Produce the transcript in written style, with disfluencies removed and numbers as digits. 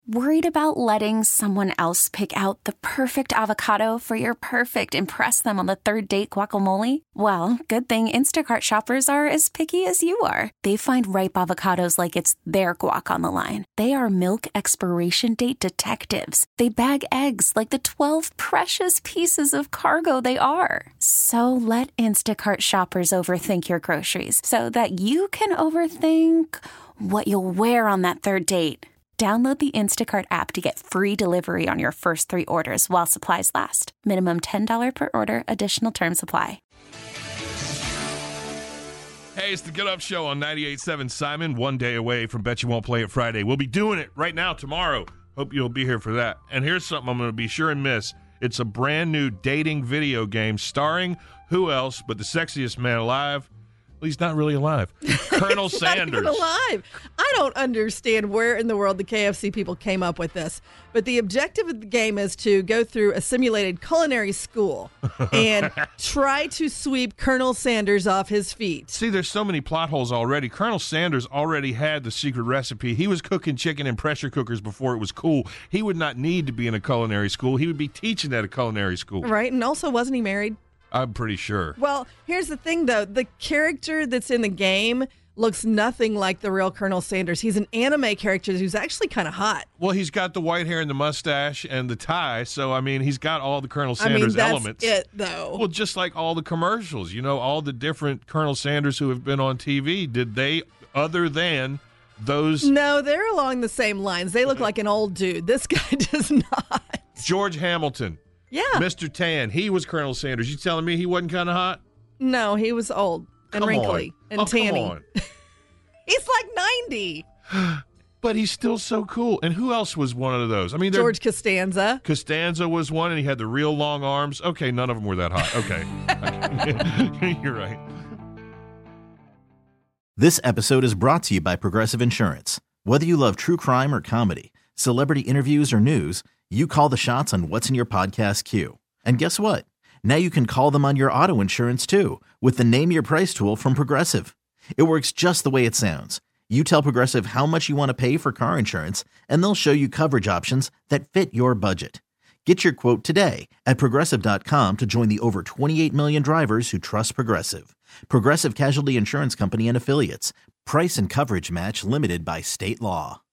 Worried about letting someone else pick out the perfect avocado for your perfect impress them on the third date guacamole? Well, good thing Instacart shoppers are as picky as you are. They find ripe avocados like it's their guac on the line. They are milk expiration date detectives. They bag eggs like the 12 precious pieces of cargo they are. So let Instacart shoppers overthink your groceries so that you can overthink what you'll wear on that third date. Download the Instacart app to get free delivery on your first 3 orders while supplies last. Minimum $10 per order. Additional terms apply. Hey, it's the Get Up Show on 98.7 Simon. 1 day away from Bet You Won't Play It Friday. We'll be doing it right now tomorrow. Hope you'll be here for that. And here's something I'm going to be sure and miss. It's a brand new dating video game starring who else but the sexiest man alive. Well, he's not really alive. Colonel Sanders. Not even alive. I don't understand where in the world the KFC people came up with this. But the objective of the game is to go through a simulated culinary school and try to sweep Colonel Sanders off his feet. See, there's so many plot holes already. Colonel Sanders already had the secret recipe. He was cooking chicken in pressure cookers before it was cool. He would not need to be in a culinary school. He would be teaching at a culinary school. Right, and also wasn't he married? I'm pretty sure. Well, here's the thing, though. The character that's in the game looks nothing like the real Colonel Sanders. He's an anime character who's actually kind of hot. Well, he's got the white hair and the mustache and the tie, so, I mean, he's got all the Colonel Sanders elements. That's it, though. Well, just like all the commercials, you know, all the different Colonel Sanders who have been on TV, did they, other than those... No, they're along the same lines. They look like an old dude. This guy does not. George Hamilton. Yeah. Mr. Tan, he was Colonel Sanders. You telling me he wasn't kind of hot? No, he was old and wrinkly and tanny. Come on. He's like 90. But he's still so cool. And who else was one of those? I mean, George Costanza. Costanza was one, and he had the real long arms. Okay, none of them were that hot. Okay. You're right. This episode is brought to you by Progressive Insurance. Whether you love true crime or comedy, celebrity interviews or news, you call the shots on what's in your podcast queue. And guess what? Now you can call them on your auto insurance too with the Name Your Price tool from Progressive. It works just the way it sounds. You tell Progressive how much you want to pay for car insurance, and they'll show you coverage options that fit your budget. Get your quote today at Progressive.com to join the over 28 million drivers who trust Progressive. Progressive Casualty Insurance Company and Affiliates. Price and coverage match limited by state law.